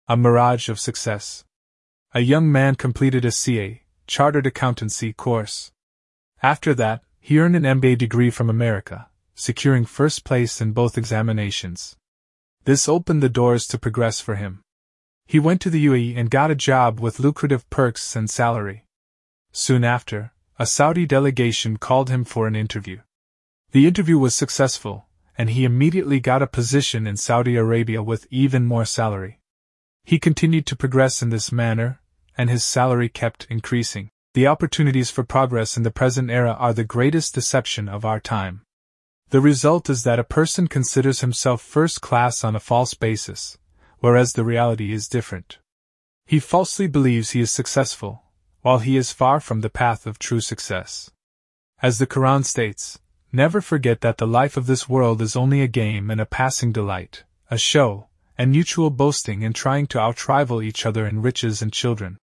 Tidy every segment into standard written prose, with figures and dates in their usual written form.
A mirage of success. A young man completed a CA, Chartered Accountancy course. After that, he earned an MBA degree from America, securing first place in both examinations. This opened the doors to progress for him. He went to the UAE and got a job with lucrative perks and salary. Soon after, a Saudi delegation called him for an interview. The interview was successful, and he immediately got a position in Saudi Arabia with even more salary. He continued to progress in this manner, and his salary kept increasing. The opportunities for progress in the present era are the greatest deception of our time. The result is that a person considers himself first class on a false basis, whereas the reality is different. He falsely believes he is successful, while he is far from the path of true success. As the Quran states, never forget that the life of this world is only a game and a passing delight, a show, and mutual boasting in trying to outrival each other in riches and children.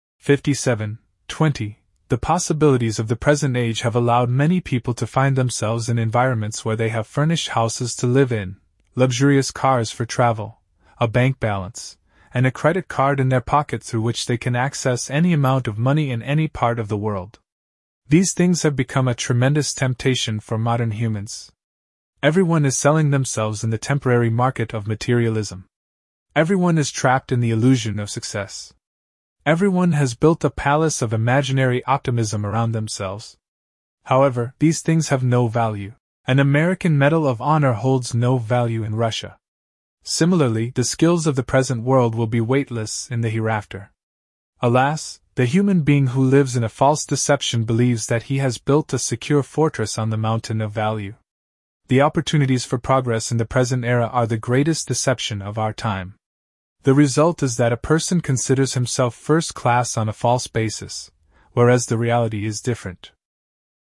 57:20. The possibilities of the present age have allowed many people to find themselves in environments where they have furnished houses to live in, luxurious cars for travel, a bank balance, and a credit card in their pocket through which they can access any amount of money in any part of the world. These things have become a tremendous temptation for modern humans. Everyone is selling themselves in the temporary market of materialism. Everyone is trapped in the illusion of success. Everyone has built a palace of imaginary optimism around themselves. However, these things have no value. An American Medal of Honor holds no value in Russia. Similarly, the skills of the present world will be weightless in the hereafter. Alas, the human being who lives in a false deception believes that he has built a secure fortress on the mountain of value. The opportunities for progress in the present era are the greatest deception of our time. The result is that a person considers himself first class on a false basis, whereas the reality is different.